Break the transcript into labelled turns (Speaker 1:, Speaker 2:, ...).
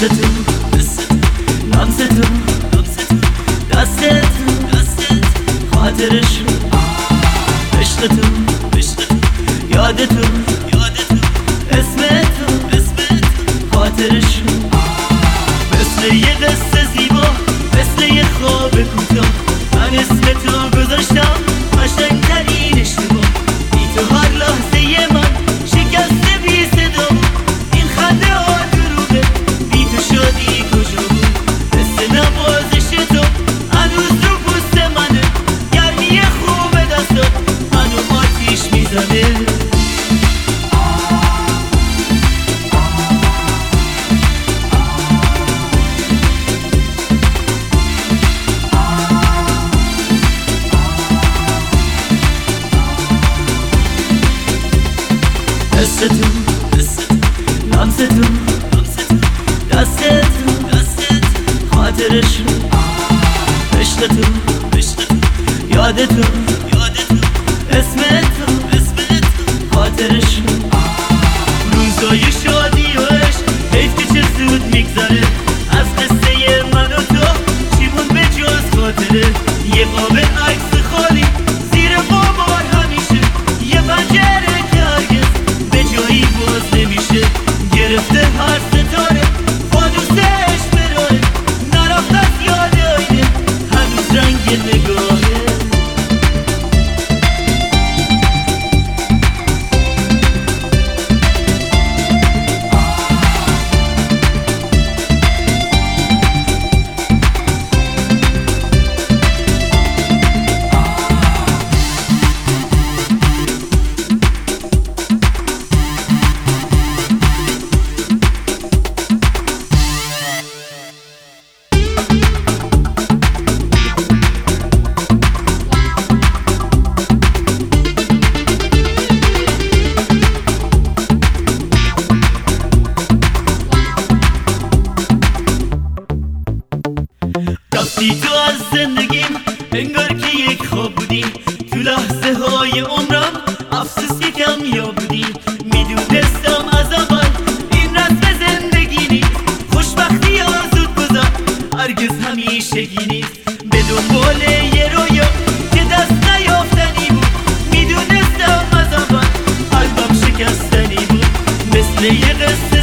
Speaker 1: مثل تو لمس تو دستت خاطرش عشق تو یاد تو اسم تو خاطرش مثل یه قصه زیبا مثل یه خواب کوتاه من اسم تو گذاشتم قشنگترین اشتباه بی تو هر لحظه من شکسته بی صدا این خنده ها دروغه بی تو شادی کجا بود مثل نوازش تو هنوز رو پوست منه گرمی خوب دستات منو آتیش میزنه مثل تو لمس تو دستت خاطرش عشق تو یاد تو اسم تو خاطرش روزای شادی و عشق حیف که چه زود میگذره از قصه من و تو چیمون به جز خاطره یه قاب عکس خالی زیر بابار همیشه یه پنجره که هرگز به جایی باز نمیشه گرفته هر ستاره فانوسش برای نرفت از یاد آینه هنوز رنگ نگاهه رفتی تو از زندگیم انگار که یک خواب بودی تو لحظه های عمرم افسوس که کم یا بودی میدونستم از اول این رسم زندگی نیست خوشبختی ها زود گذر هرگز همیشگی نیست به دنبال یه رویا که دست نیافتنی بود میدونستم از اول قلبم شکستنی بود مثل یه قصه